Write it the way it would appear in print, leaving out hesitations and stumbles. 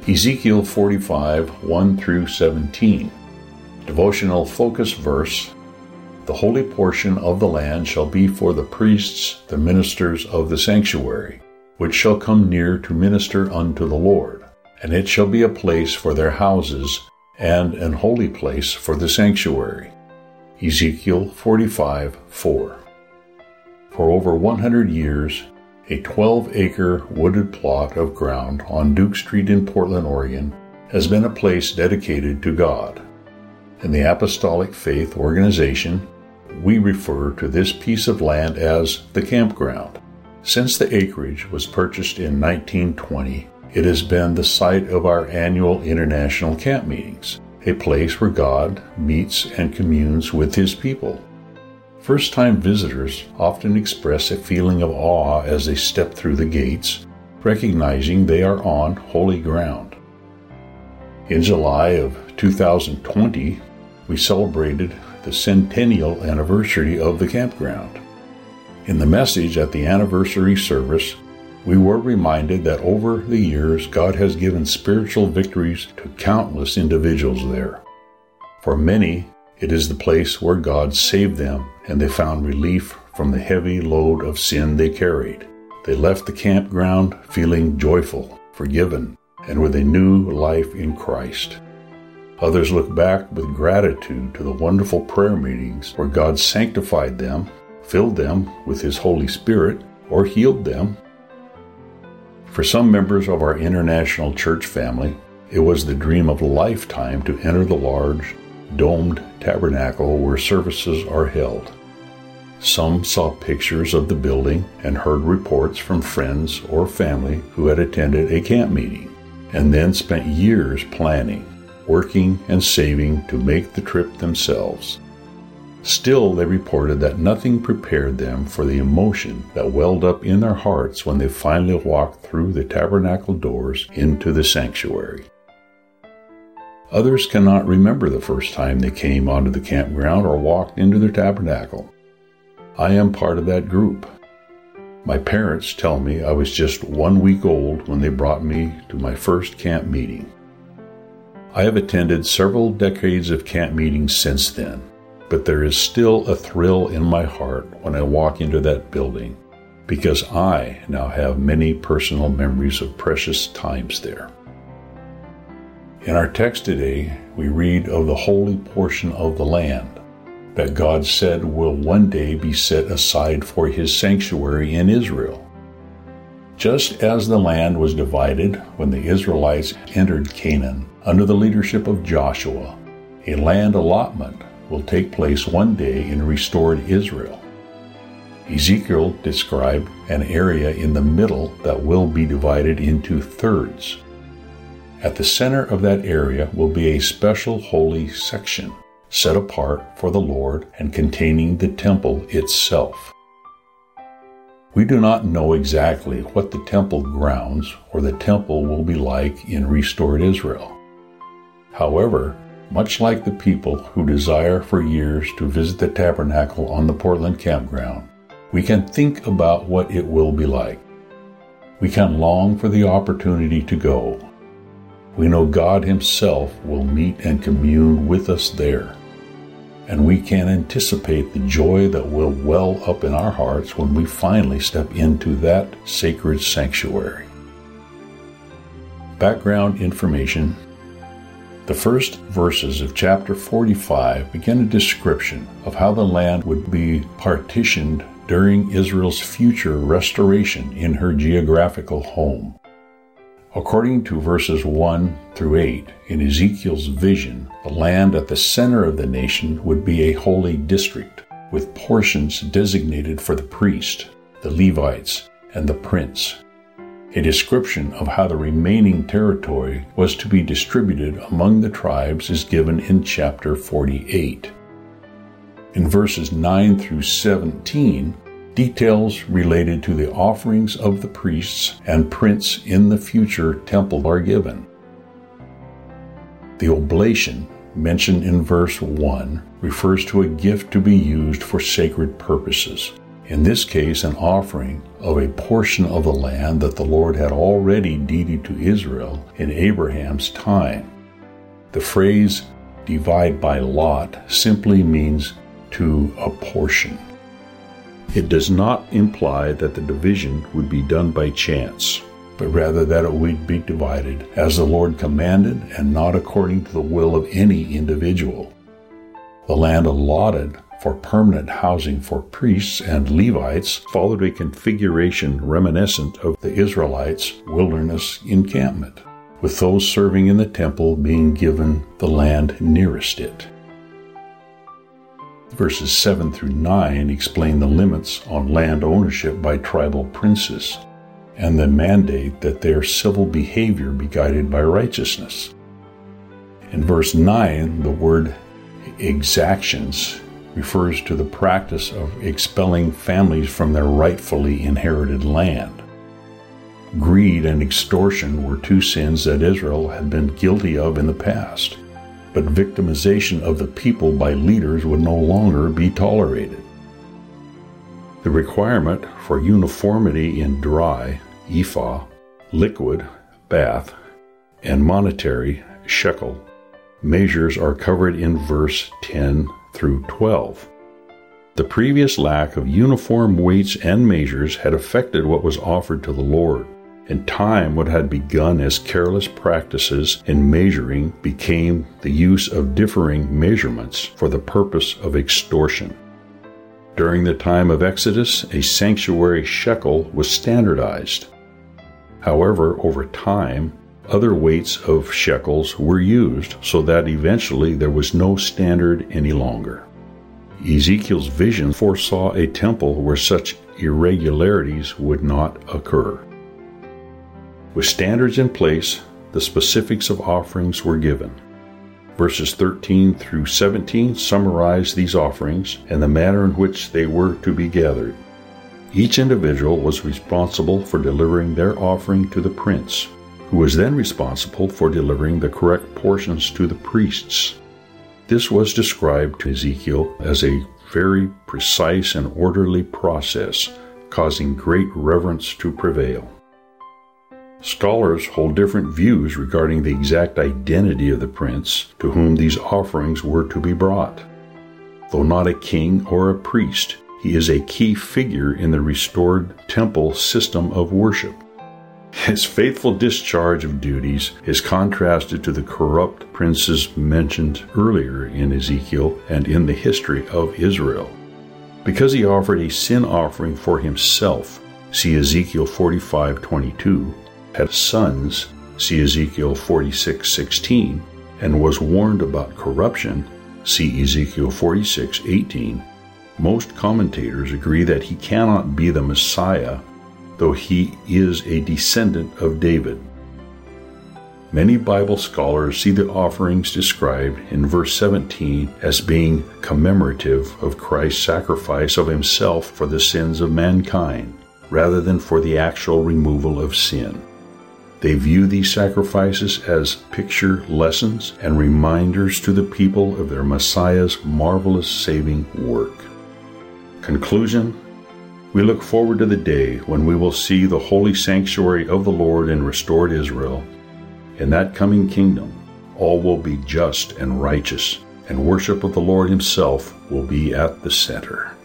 Ezekiel 45, 1 through 17. Devotional focus verse: The holy portion of the land shall be for the priests, the ministers of the sanctuary, which shall come near to minister unto the Lord. And it shall be a place for their houses, and an holy place for the sanctuary. Ezekiel 45, 4. For over 100 years, a 12-acre wooded plot of ground on Duke Street in Portland, Oregon, has been a place dedicated to God. In the Apostolic Faith Organization, we refer to this piece of land as the campground. Since the acreage was purchased in 1920, it has been the site of our annual international camp meetings, a place where God meets and communes with His people. First-time visitors often express a feeling of awe as they step through the gates, recognizing they are on holy ground. In July of 2020, we celebrated the centennial anniversary of the campground. In the message at the anniversary service, we were reminded that over the years, God has given spiritual victories to countless individuals there. For many, it is the place where God saved them and they found relief from the heavy load of sin they carried. They left the campground feeling joyful, forgiven, and with a new life in Christ. Others look back with gratitude to the wonderful prayer meetings where God sanctified them, filled them with His Holy Spirit, or healed them. For some members of our international church family, it was the dream of a lifetime to enter the large, domed tabernacle where services are held. Some saw pictures of the building and heard reports from friends or family who had attended a camp meeting, and then spent years planning, working, and saving to make the trip themselves. Still, they reported that nothing prepared them for the emotion that welled up in their hearts when they finally walked through the tabernacle doors into the sanctuary. Others cannot remember the first time they came onto the campground or walked into their tabernacle. I am part of that group. My parents tell me I was just 1 week old when they brought me to my first camp meeting. I have attended several decades of camp meetings since then, but there is still a thrill in my heart when I walk into that building, because I now have many personal memories of precious times there. In our text today, we read of the holy portion of the land that God said will one day be set aside for His sanctuary in Israel. Just as the land was divided when the Israelites entered Canaan under the leadership of Joshua, a land allotment will take place one day in restored Israel. Ezekiel described an area in the middle that will be divided into thirds. At the center of that area will be a special holy section, set apart for the Lord and containing the temple itself. We do not know exactly what the temple grounds or the temple will be like in restored Israel. However, much like the people who desire for years to visit the tabernacle on the Portland campground, we can think about what it will be like. We can long for the opportunity to go. We know God Himself will meet and commune with us there, and we can anticipate the joy that will well up in our hearts when we finally step into that sacred sanctuary. Background information. The first verses of chapter 45 begin a description of how the land would be partitioned during Israel's future restoration in her geographical home. According to verses 1 through 8, in Ezekiel's vision, the land at the center of the nation would be a holy district, with portions designated for the priest, the Levites, and the prince. A description of how the remaining territory was to be distributed among the tribes is given in chapter 48. In verses 9 through 17, details related to the offerings of the priests and prince in the future temple are given. The oblation, mentioned in verse 1, refers to a gift to be used for sacred purposes. in this case an offering of a portion of the land that the Lord had already deeded to Israel in Abraham's time. The phrase divide by lot simply means to apportion. It does not imply that the division would be done by chance, but rather that it would be divided as the Lord commanded and not according to the will of any individual. The land allotted for permanent housing for priests and Levites followed a configuration reminiscent of the Israelites' wilderness encampment, with those serving in the temple being given the land nearest it. Verses 7 through 9 explain the limits on land ownership by tribal princes and the mandate that their civil behavior be guided by righteousness. In verse 9, the word exactions refers to the practice of expelling families from their rightfully inherited land. Greed and extortion were two sins that Israel had been guilty of in the past, but victimization of the people by leaders would no longer be tolerated. The requirement for uniformity in dry, ephah, liquid, bath, and monetary, shekel, measures are covered in verse 10 through 12. The previous lack of uniform weights and measures had affected what was offered to the Lord, and time what had begun as careless practices in measuring became the use of differing measurements for the purpose of extortion. During the time of Exodus, a sanctuary shekel was standardized. However, over time, other weights of shekels were used so that eventually there was no standard any longer. Ezekiel's vision foresaw a temple where such irregularities would not occur. With standards in place, the specifics of offerings were given. Verses 13 through 17 summarize these offerings and the manner in which they were to be gathered. Each individual was responsible for delivering their offering to the prince, who was then responsible for delivering the correct portions to the priests. This was described to Ezekiel as a very precise and orderly process, causing great reverence to prevail. Scholars hold different views regarding the exact identity of the prince to whom these offerings were to be brought. Though not a king or a priest, he is a key figure in the restored temple system of worship. His faithful discharge of duties is contrasted to the corrupt princes mentioned earlier in Ezekiel and in the history of Israel. Because he offered a sin offering for himself, see Ezekiel 45:22, had sons, see Ezekiel 46:16, and was warned about corruption, see Ezekiel 46:18, most commentators agree that he cannot be the Messiah, though he is a descendant of David. Many Bible scholars see the offerings described in verse 17 as being commemorative of Christ's sacrifice of himself for the sins of mankind, rather than for the actual removal of sin. They view these sacrifices as picture lessons and reminders to the people of their Messiah's marvelous saving work. Conclusion: we look forward to the day when we will see the holy sanctuary of the Lord in restored Israel. In that coming kingdom, all will be just and righteous, and worship of the Lord himself will be at the center.